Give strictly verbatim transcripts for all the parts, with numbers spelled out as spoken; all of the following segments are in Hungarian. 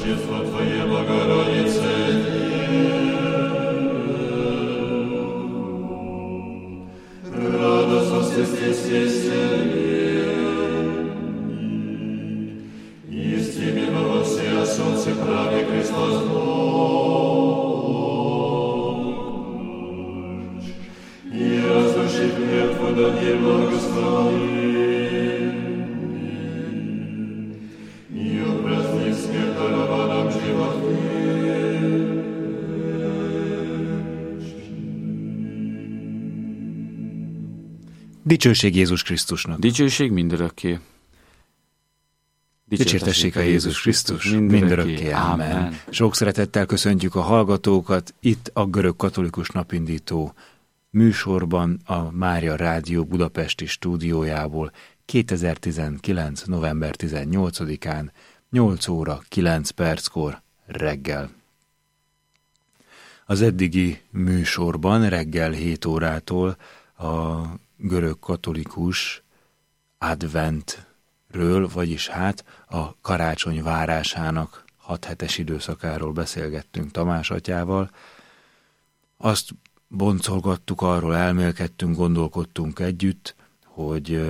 Dicsőség Jézus Krisztusnak. Dicsőség mindörökké. Dicsértessék a Jézus Krisztus mindörökké. Ámen. Sok szeretettel köszöntjük a hallgatókat itt a Görög Katolikus Napindító műsorban a Mária Rádió budapesti stúdiójából kétezer-tizenkilenc. november tizennyolcadikán nyolc óra kilenc perckor reggel. Az eddigi műsorban reggel hét órától a görög katolikus adventről, vagyis hát a karácsony várásának hat hetes időszakáról beszélgettünk Tamás atyával. Azt boncolgattuk, arról elmélkedtünk, gondolkodtunk együtt, hogy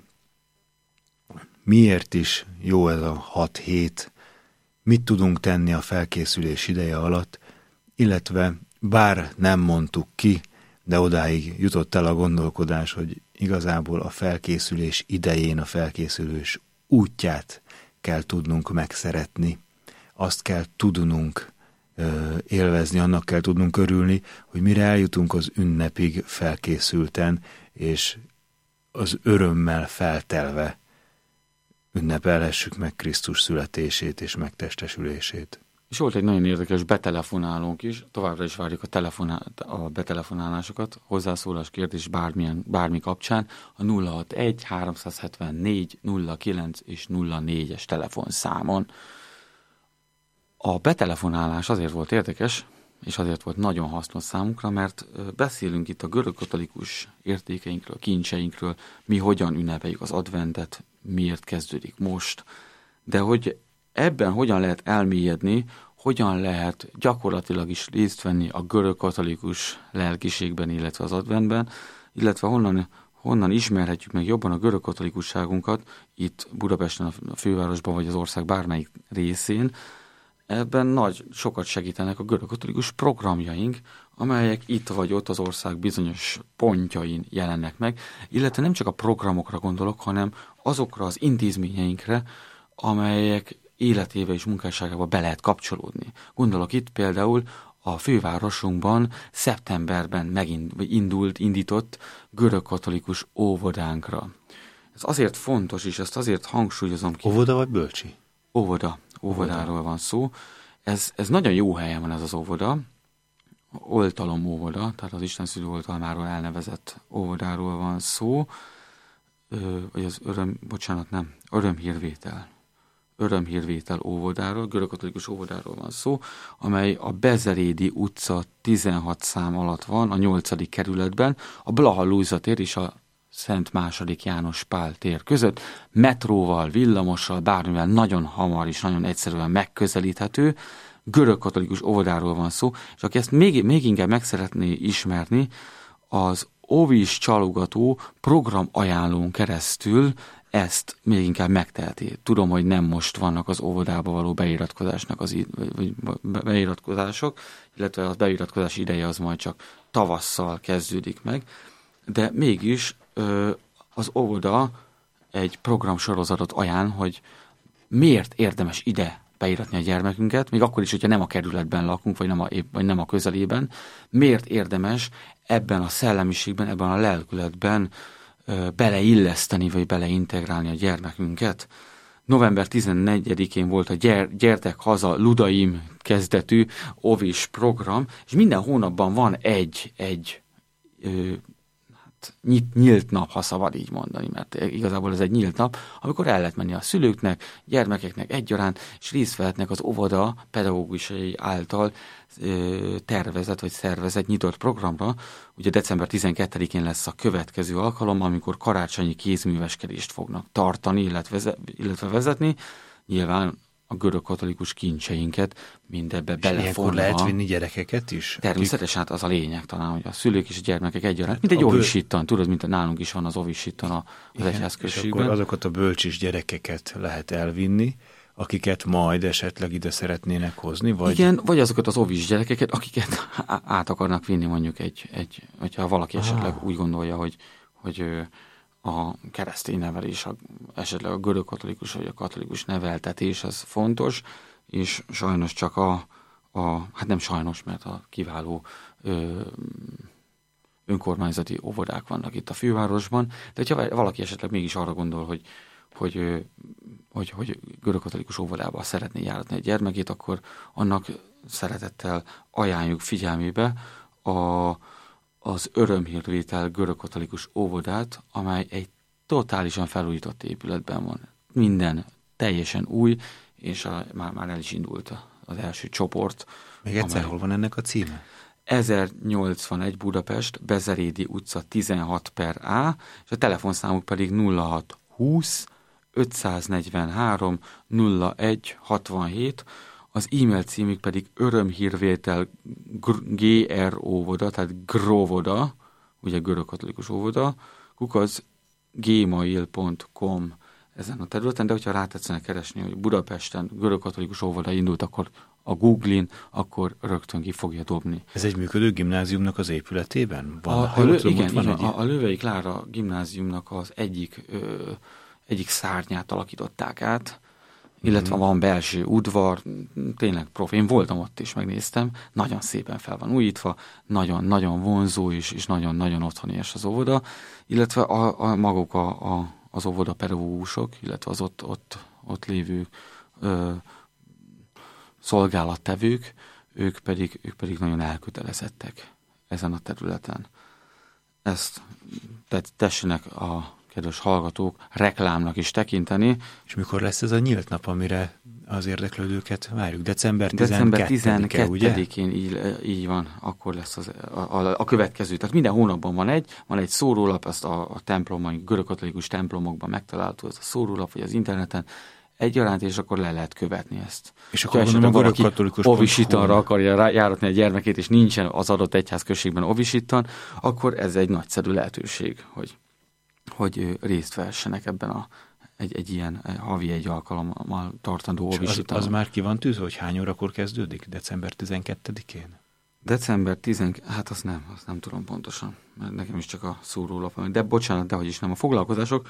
miért is jó ez a hat hét, mit tudunk tenni a felkészülés ideje alatt, illetve bár nem mondtuk ki, de odáig jutott el a gondolkodás, hogy igazából a felkészülés idején a felkészülés útját kell tudnunk megszeretni. Azt kell tudnunk ö, élvezni, annak kell tudnunk örülni, hogy mire eljutunk az ünnepig felkészülten, és az örömmel feltelve ünnepelhessük meg Krisztus születését és megtestesülését. És volt egy nagyon érdekes betelefonálónk is, továbbra is várjuk a, telefonál, a betelefonálásokat, hozzászólás, kérdés bármilyen, bármi kapcsán, a nulla hatvanegy háromszázhetvennégy nulla kilenc és nulla négyes telefonszámon. A betelefonálás azért volt érdekes, és azért volt nagyon hasznos számunkra, mert beszélünk itt a görög katolikus értékeinkről, kincseinkről, mi hogyan ünnepeljük az adventet, miért kezdődik most, de hogy ebben hogyan lehet elmélyedni, hogyan lehet gyakorlatilag is részt venni a görög katolikus lelkiségben, illetve az adventben, illetve honnan, honnan ismerhetjük meg jobban a görög katolikusságunkat itt Budapesten, a fővárosban, vagy az ország bármelyik részén. Ebben nagy sokat segítenek a görög katolikus programjaink, amelyek itt vagy ott az ország bizonyos pontjain jelennek meg, illetve nem csak a programokra gondolok, hanem azokra az intézményeinkre, amelyek életébe és munkásságába be lehet kapcsolódni. Gondolok itt például a fővárosunkban szeptemberben megindult, indított görög katolikus óvodánkra. Ez azért fontos, és ezt azért hangsúlyozom ki. Óvoda vagy bölcsi? Óvoda. Óvodáról van szó. Ez, ez nagyon jó helyen van ez az óvoda. Oltalom óvoda, tehát az Isten szülő oltalmáról elnevezett óvodáról van szó. Ö, vagy az öröm, bocsánat, nem, örömhírvétel. Örömhírvétel óvodáról, görög katolikus óvodáról van szó, amely a Bezerédi utca tizenhat szám alatt van, a nyolcadik kerületben, a Blaha Lujza tér és a Szent második János Pál tér között, metróval, villamossal, bármivel nagyon hamar és nagyon egyszerűen megközelíthető, görög katolikus óvodáról van szó, és aki ezt még, még inkább meg szeretné ismerni, az Óvis csalogató program ajánlón keresztül ezt még inkább megteheti. Tudom, hogy nem most vannak az óvodába való beiratkozásnak az vagy beiratkozások, illetve a beiratkozás ideje az majd csak tavasszal kezdődik meg, de mégis az óvoda egy programsorozatot ajánl, hogy miért érdemes ide beiratni a gyermekünket, még akkor is, hogyha nem a kerületben lakunk, vagy nem a, vagy nem a közelében, miért érdemes ebben a szellemiségben, ebben a lelkületben beleilleszteni, vagy beleintegrálni a gyermekünket. november tizennegyedikén volt a Gyer, Gyertek Haza Ludaim kezdetű óvis program, és minden hónapban van egy, egy ö, hát, nyit, nyílt nap, ha szabad így mondani, mert igazából ez egy nyílt nap, amikor el lehet menni a szülőknek, gyermekeknek egyaránt, és részt vehetnek az óvoda pedagógusai által ö, tervezett vagy szervezett nyitott programra. Ugye december tizenkettedikén lesz a következő alkalom, amikor karácsonyi kézműveskedést fognak tartani, illetve, illetve vezetni. Nyilván a görög katolikus kincseinket mindebbe és ilyenkor belefonva. lehet vinni gyerekeket is? Természetesen, hát az a lényeg talán, hogy a szülők és a gyermekek egyaránt, mint egy böl... ovisittan, tudod, mint nálunk is van az ovisittan az egyházközségben. És akkor azokat a bölcsis gyerekeket lehet elvinni, akiket majd esetleg ide szeretnének hozni? Vagy... Igen, vagy azokat az ovis gyerekeket, akiket át akarnak vinni mondjuk egy, egy hogyha valaki esetleg ah. úgy gondolja, hogy, hogy a keresztény nevelés, a, esetleg a görög katolikus vagy a katolikus neveltetés, az fontos, és sajnos csak a, a hát nem sajnos, mert a kiváló ö, önkormányzati óvodák vannak itt a fővárosban, de hogyha valaki esetleg mégis arra gondol, hogy hogy, hogy, hogy görögkatolikus óvodába szeretné járatni egy gyermekét, akkor annak szeretettel ajánljuk figyelmébe a, az Örömhírvétel görögkatolikus óvodát, amely egy totálisan felújított épületben van. Minden teljesen új, és a, már, már el is indult az első csoport. Még egyszer, amely, hol van ennek a címe? ezernyolcvanegy Budapest, Bezerédi utca tizenhat per A, és a telefonszámuk pedig nulla hat húsz ötszáznegyvenhárom nulla egy hatvanhét, az e-mail címük pedig örömhírvétel gr óvoda, tehát gróvoda, ugye görögkatolikus óvoda, kukac gmail pont com ezen a területen, de hogyha rátetszenek keresni, hogy Budapesten görögkatolikus óvoda indult, akkor a Google-in, akkor rögtön ki fogja dobni. Ez egy működő gimnáziumnak az épületében? Van, a, a, lő, igen, van igen a, a Lővei Klára gimnáziumnak az egyik ö, egyik szárnyát alakították át, illetve van belső udvar, tényleg profi. Én voltam ott is, megnéztem, nagyon szépen fel van újítva, nagyon-nagyon vonzó és, és nagyon-nagyon otthonias az óvoda, illetve a, a maguk a, a, az óvoda pedagógusok, illetve az ott, ott, ott lévő ö, szolgálattevők, ők pedig, ők pedig nagyon elkötelezettek ezen a területen. Ezt tessenek a kedves hallgatók reklámnak is tekinteni. És mikor lesz ez a nyílt nap, amire az érdeklődőket várjuk? december tizenkettedike, ugye? december tizenkettedikén így, így van, akkor lesz az, a, a, a következő. Tehát minden hónapban van egy, van egy szórólap, ezt a, a templomban, görögkatolikus templomokban megtalálható ez a szórólap, vagy az interneten egyaránt, és akkor le lehet követni ezt. És akkor gondolom a görögkatolikus ovisittanra akarja járatni egy gyermekét, és nincsen az adott egyházközségben ovisittan, akkor ez egy nagyszerű lehetőség, hogy hogy részt vessenek ebben a, egy, egy ilyen havi egy alkalommal tartandó ovisittan. Az, az már ki van tűzve, hogy hány órakor kezdődik? december tizenkettedikén? december tizenkettedikén, hát azt nem, azt nem tudom pontosan, mert nekem is csak a szórólap. De bocsánat, dehogy is nem. A foglalkozások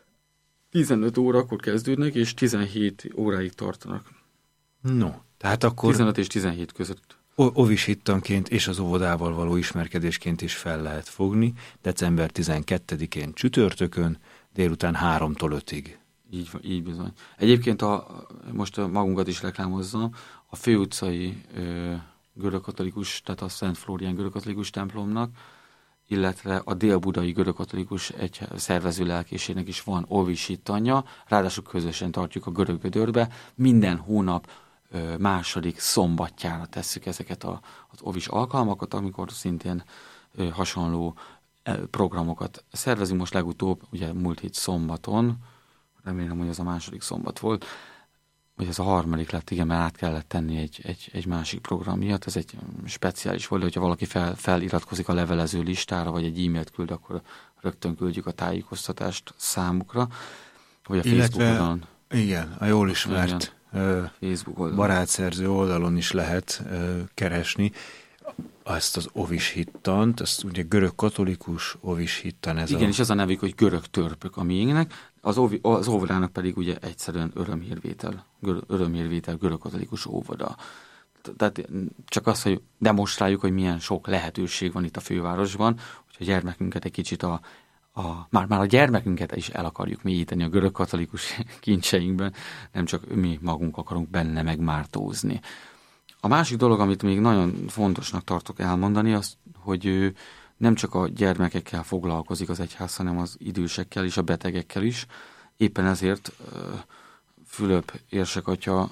tizenöt órakor kezdődnek, és tizenhét óráig tartanak. No, tehát akkor... tizenöt és tizenhét között. Ovisittanként és az óvodával való ismerkedésként is fel lehet fogni, december tizenkettedikén csütörtökön, délután háromtól ötig. Így, így bizony. Egyébként a, most a magunkat is reklámozzam, a főutcai ö, görögkatolikus, tehát a Szent Flórián görögkatolikus templomnak, illetve a délbudai görögkatolikus egy szervező lelkészségnek is van ovisitanja, ráadásul közösen tartjuk a Görög Gödörbe, minden hónap második szombatjára tesszük ezeket a, az ovis alkalmakat, amikor szintén ö, hasonló ö, programokat szervezünk. Most legutóbb, ugye múlt hét szombaton, remélem, hogy ez a második szombat volt, vagy ez a harmadik lett, igen, mert át kellett tenni egy, egy, egy másik program miatt. Ez egy speciális volt, hogyha valaki fel, feliratkozik a levelező listára, vagy egy e-mailt küld, akkor rögtön küldjük a tájékoztatást számukra, vagy a illetve, Facebookon. Igen, a jól ismert igen. Facebook oldalon. Barátszerző oldalon is lehet uh, keresni ezt az ovishittant, ezt ugye görög-katolikus ovishittan. Ez igen, a... és ez a nevük, hogy görög törpök a miénknek, az, ovi, az óvodának pedig ugye egyszerűen örömhírvétel, gör, örömhírvétel görög-katolikus óvoda. Tehát csak az, hogy demonstráljuk, hogy milyen sok lehetőség van itt a fővárosban, hogy a gyermekünket egy kicsit a A, már, már a gyermekünket is el akarjuk mélyíteni a görögkatolikus kincseinkben, nem csak mi magunk akarunk benne megmártózni. A másik dolog, amit még nagyon fontosnak tartok elmondani, az, hogy nem csak a gyermekekkel foglalkozik az egyház, hanem az idősekkel és a betegekkel is. Éppen ezért Fülöp érsek-atya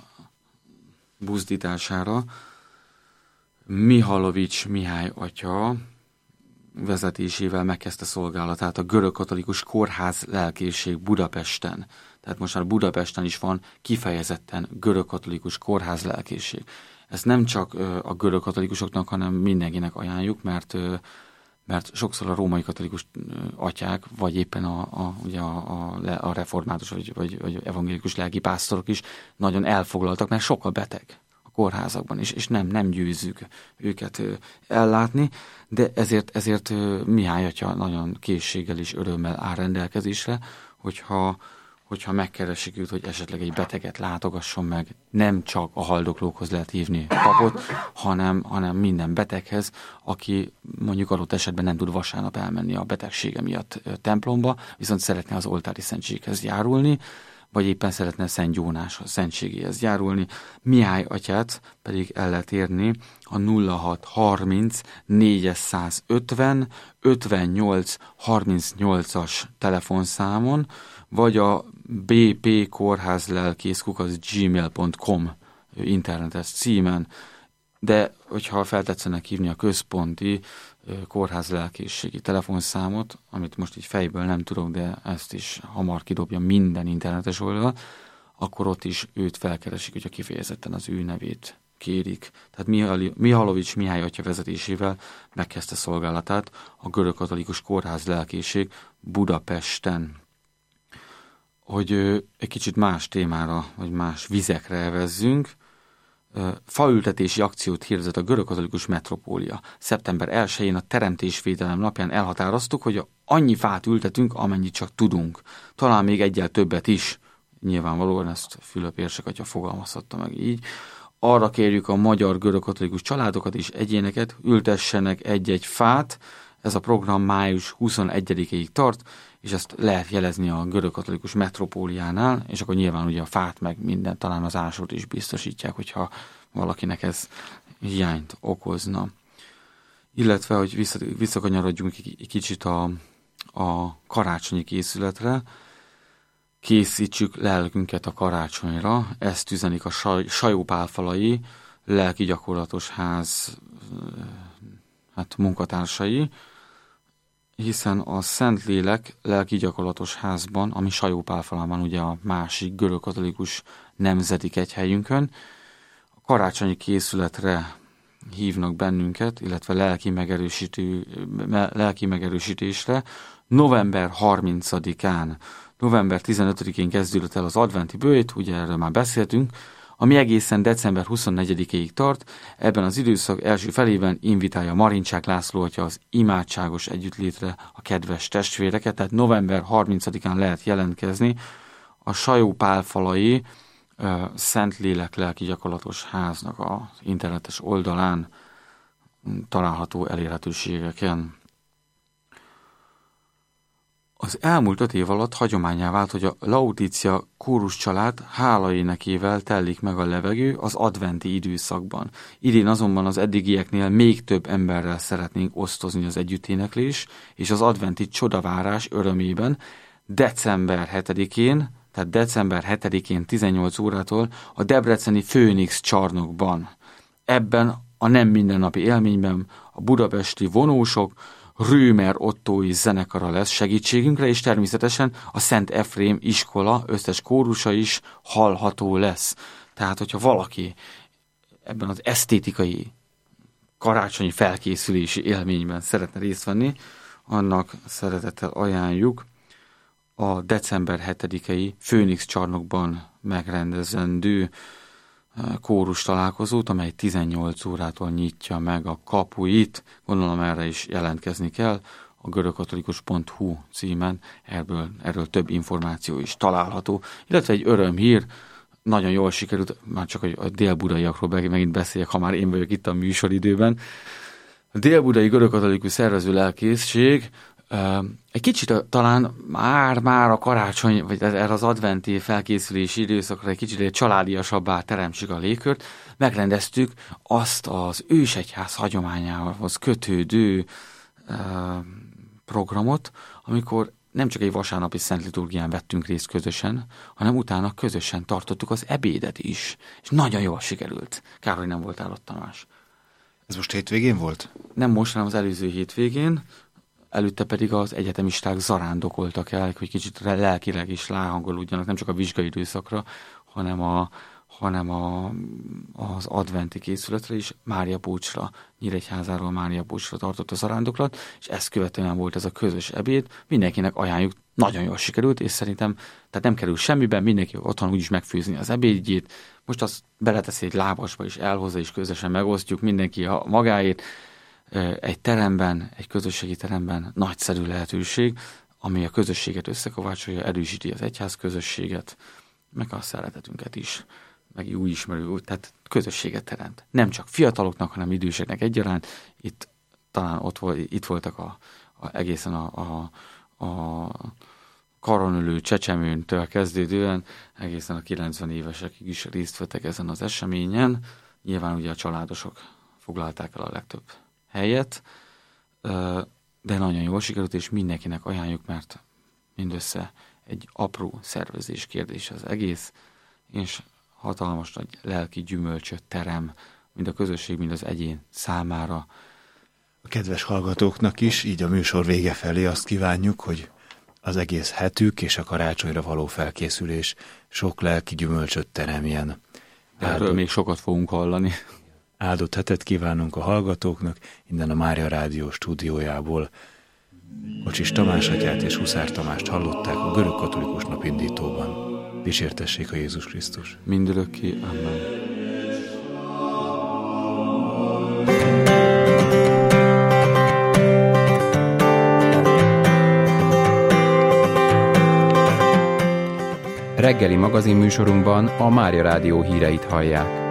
buzdítására Mihalovics Mihály atya vezetésével megkezdte szolgálatát a Görögkatolikus Kórház Lelkészség Budapesten. Tehát most már Budapesten is van kifejezetten Görögkatolikus Kórház Lelkészség. Ezt nem csak a görögkatolikusoknak, hanem mindenkinek ajánljuk, mert, mert sokszor a római katolikus atyák, vagy éppen a, a, ugye a, a, a református, vagy, vagy, vagy evangélikus lelkipásztorok is nagyon elfoglaltak, mert sokkal beteg kórházakban is, és nem, nem győzzük őket ellátni, de ezért, ezért Mihály atya nagyon készséggel és örömmel áll rendelkezésre, hogyha, hogyha megkeresik őt, hogy esetleg egy beteget látogasson meg, nem csak a haldoklókhoz lehet hívni papot, hanem, hanem minden beteghez, aki mondjuk adott esetben nem tud vasárnap elmenni a betegsége miatt templomba, viszont szeretne az oltári szentséghez járulni, vagy éppen szeretne Szent Jónáshoz, szentségéhez járulni. Mihály atyát pedig el lehet érni a nulla hat harminc négyszázötven ötvennyolc harmincnyolcas telefonszámon, vagy a bpkórházlelkész kukac gmail pont com internetes címen, de hogyha feltetszenek hívni a központi kórházlelkészségi telefonszámot, amit most így fejből nem tudok, de ezt is hamar kidobja minden internetes oldal, akkor ott is őt felkeresik, hogyha kifejezetten az ő nevét kérik. Tehát Mihalovics Mihály atya vezetésével megkezdte szolgálatát a Görögkatolikus Kórház Lelkészség Budapesten. Hogy egy kicsit más témára, vagy más vizekre evezzünk, faültetési akciót hirdetett a Görögkatolikus Metropólia. szeptember elsején a Teremtésvédelem napján elhatároztuk, hogy annyi fát ültetünk, amennyit csak tudunk. Talán még egyel többet is. Nyilvánvalóan ezt Fülöp érsek atya fogalmazhatta meg így. Arra kérjük a magyar görögkatolikus családokat és egyéneket, ültessenek egy-egy fát. Ez a program május huszonegyedikéig tart, és ezt lehet jelezni a Görögkatolikus Metropóliánál, és akkor nyilván ugye a fát meg minden, talán az ásót is biztosítják, hogyha valakinek ez hiányt okozna. Illetve, hogy visszakanyarodjunk egy kicsit a, a karácsonyi készületre, készítsük lelkünket a karácsonyra, ezt üzenik a saj, sajópálfalai lelki gyakorlatos ház hát munkatársai, hiszen a Szentlélek lelki gyakorlatos házban, ami Sajópálfalában ugye a másik görögkatolikus nemzeti kegyhelyünkön, a karácsonyi készületre hívnak bennünket, illetve lelki, megerősítő, lelki megerősítésre. november harmincadikán, november tizenötödikén kezdődött el az adventi bőjt, ugye erről már beszéltünk, ami egészen december huszonnegyedikéig tart. Ebben az időszak első felében invitálja Marincsák László atya az imádságos együttlétre a kedves testvéreket, tehát november harmincadikán lehet jelentkezni a Sajópálfalai uh, Szentlélek lelki gyakorlatos háznak az internetes oldalán található elérhetőségeken. Az elmúlt öt év alatt hagyománnyá vált, hogy a Laudícia kórus család hálaénekével telik meg a levegő az adventi időszakban. Idén azonban az eddigieknél még több emberrel szeretnénk osztozni az együtténeklés és az adventi csodavárás örömében december hetedikén, tehát december hetedikén tizennyolc órától a debreceni Főnix csarnokban. Ebben a nem mindennapi élményben a budapesti vonósok, Römer Ottói zenekara lesz segítségünkre, és természetesen a Szent Efrém iskola összes kórusa is hallható lesz. Tehát, hogyha valaki ebben az esztétikai karácsonyi felkészülési élményben szeretne részt venni, annak szeretettel ajánljuk a december hetedikei Főnix csarnokban megrendezendő kórus találkozót, amely tizennyolc órától nyitja meg a kapuit. Gondolom erre is jelentkezni kell. A görögkatolikus pont hu címen erről, erről több információ is található. Illetve egy örömhír, nagyon jól sikerült, már csak a délbudaiakról megint beszéljek, ha már én vagyok itt a műsoridőben. A délbudai görögkatolikus szervező lelkészség egy kicsit talán már-már a karácsony, vagy erre az adventi felkészülési időszakra egy kicsit egy családiasabbá teremtsük a légkört, megrendeztük azt az ősegyház hagyományához kötődő programot, amikor nem csak egy vasárnapi szent liturgián vettünk részt közösen, hanem utána közösen tartottuk az ebédet is. És nagyon jól sikerült. Kár, hogy nem voltál ott, Tamás. Ez most hétvégén volt? Nem most, hanem az előző hétvégén. előtte pedig az egyetemisták zarándokoltak el, hogy kicsit lelkileg is ráhangolódjanak, nem csak a vizsgai időszakra, hanem, a, hanem a, az adventi készületre is, Mária Bócsra, Nyíregyházáról Mária Bócsra tartott a zarándoklat, és ezt követően volt ez a közös ebéd, mindenkinek ajánljuk, nagyon jól sikerült, és szerintem tehát nem kerül semmiben, mindenki otthon úgyis megfőzni az ebédjét, most azt beleteszi egy lábasba, és elhozza, és közösen megosztjuk, mindenki a magáét, egy teremben, egy közösségi teremben nagyszerű lehetőség, ami a közösséget összekovácsolja, erősíti az egyház közösséget, meg a szeretetünket is, meg új ismerő, tehát közösséget teremt. Nem csak fiataloknak, hanem időseknek egyaránt. Itt talán ott volt, itt voltak a, a, egészen a, a, a karonülő csecsemőntől kezdődően, egészen a kilencven évesekig is részt vettek ezen az eseményen. Nyilván ugye a családosok foglalták el a legtöbb helyet, de nagyon jól sikerült, és mindenkinek ajánljuk, mert mindössze egy apró szervezés kérdés az egész, és hatalmas nagy lelki gyümölcsöt terem, mind a közösség, mind az egyén számára. A kedves hallgatóknak is, így a műsor vége felé azt kívánjuk, hogy az egész hetük és a karácsonyra való felkészülés sok lelki gyümölcsöt teremjen. Erről Áldott... még sokat fogunk hallani. Áldott hetet kívánunk a hallgatóknak, innen a Mária Rádió stúdiójából. Kocsis Tamás atyát és Huszár Tamást hallották a görög katolikus napindítóban. Dicsértessék a Jézus Krisztus. Mindörökké. Amen. Reggeli magazinműsorunkban a Mária Rádió híreit hallják.